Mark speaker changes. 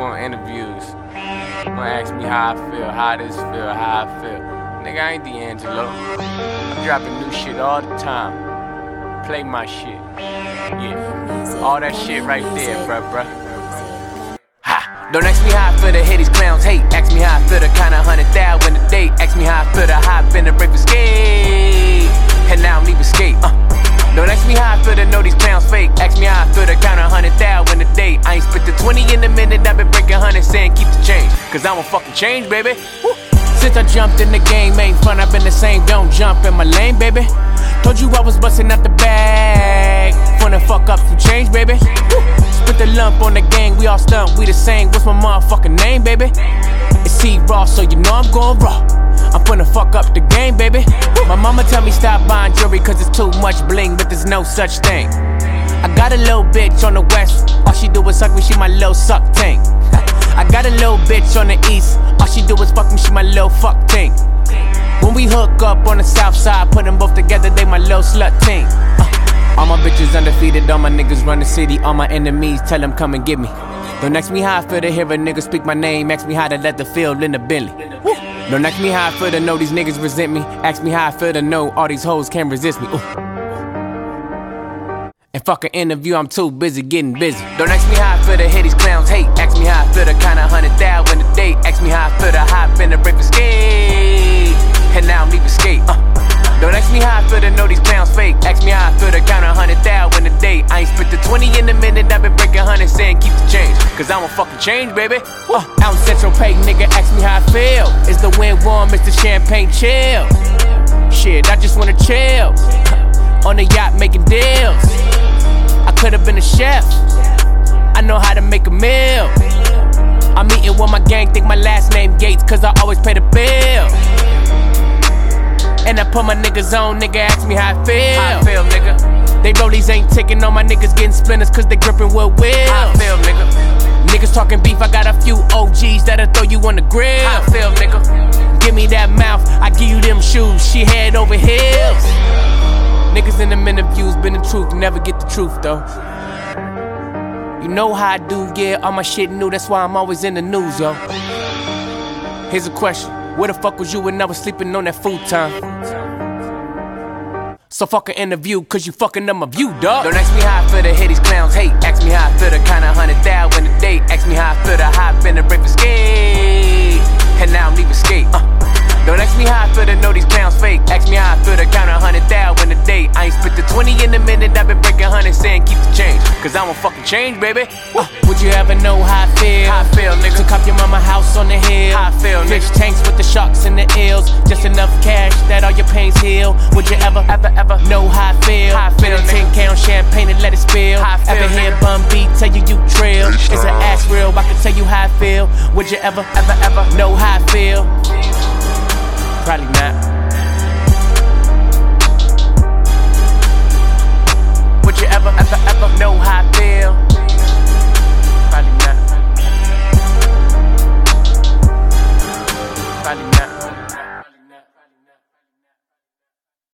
Speaker 1: on interviews. Gonna ask me how I feel, how this feel, how I feel. Nigga, I ain't D'Angelo. I'm dropping new shit all the time. Play my shit. Yeah. All that shit right there, bruh. Ha! Don't ask me how I feel to hear these clowns hate. Ask me how I feel to kinda 100,000 in the date. Ask me how I feel to hop in the break for skate. And now I don't even skate. Don't ask me how I feel to know these clowns fake. Ask me how I feel to count 100,000 a day. I ain't spit the 20 in a minute, I've been breaking 100 saying keep the change. Cause I won't fucking change, baby. Woo. Since I jumped in the game, ain't fun, I've been the same. Don't jump in my lane, baby. Told you I was busting out the bag. Wanna fuck up some change, baby. Woo. Spit the lump on the gang, we all stumped, we the same. What's my motherfucking name, baby? It's C-Raw, so you know I'm going raw. I'm finna fuck up the game, baby. My mama tell me stop buying jewelry cause it's too much bling, but there's no such thing. I got a little bitch on the west, all she do is suck me, she my little suck tank. I got a little bitch on the east, all she do is fuck me, she my little fuck thing. When we hook up on the south side, put them both together, they my little slut team. All my bitches undefeated, all my niggas run the city, all my enemies tell them come and get me. Don't ask me how I feel to hear a nigga speak my name, ask me how to let the feel in the Bentley. Don't ask me how I feel to know these niggas resent me, ask me how I feel to know all these hoes can't resist me. And fuck an interview, I'm too busy getting busy. Don't ask me how I feel to hear these clowns hate. Ask me how I feel to kinda 100,000 a day. Ask me how I feel to hop in the break for skate. And now I don't even skate. Don't ask me how I feel to know these clowns fake. Ask me how I feel to count 100,000 a day. I ain't spit the 20 in a minute, I've been breaking 100 saying keep the change. Cause I won't fucking change, baby. Out in Central Pay, nigga, ask me how I feel. Is the wind warm, is the champagne chill? Shit, I just wanna chill. On the yacht making deals. I could've been a chef. I know how to make a meal. I'm eating with my gang, think my last name Gates, cause I always pay the bill. And I put my niggas on, nigga, ask me how I feel. How I feel, nigga. They rollies ain't ticking, all my niggas getting splinters cause they gripping with wheels. How I feel, nigga. Niggas talking beef, I got a few OGs that'll throw you on the grill. How I feel, nigga. Give me that mouth, I give you them shoes, she head over heels. Niggas in them interviews been the truth, never get the truth though. You know how I do, yeah, all my shit new, that's why I'm always in the news, yo. Here's a question, where the fuck was you when I was sleeping on that futon? So fuck an interview, cause you fucking up my view, dawg. Don't ask me how I feel to hear these clowns hate. Ask me how I feel to kinda 100,000 a day. Ask me how I feel to hop in the break for skate. And now I don't even skate, Don't ask me how I feel to know these clowns fake. Ask me how I feel to count 100,000 a day. I ain't spit the 20 in a minute, I've been breaking 100 saying keep the change. Cause I won't fucking change, baby. Would you ever know how I feel? How I feel, nigga. To cop your mama house on the hill. How I feel, nigga. Fish tanks with the sharks and the eels. Just enough cash that all your pains heal. Would you ever know how I feel? How I feel, nigga. 10K on champagne and let it spill. How I feel, ever hear Bun B tell you trill? It's an ass real, I can tell you how I feel. Would you ever know how I feel? Probably not. Would you ever know how I feel?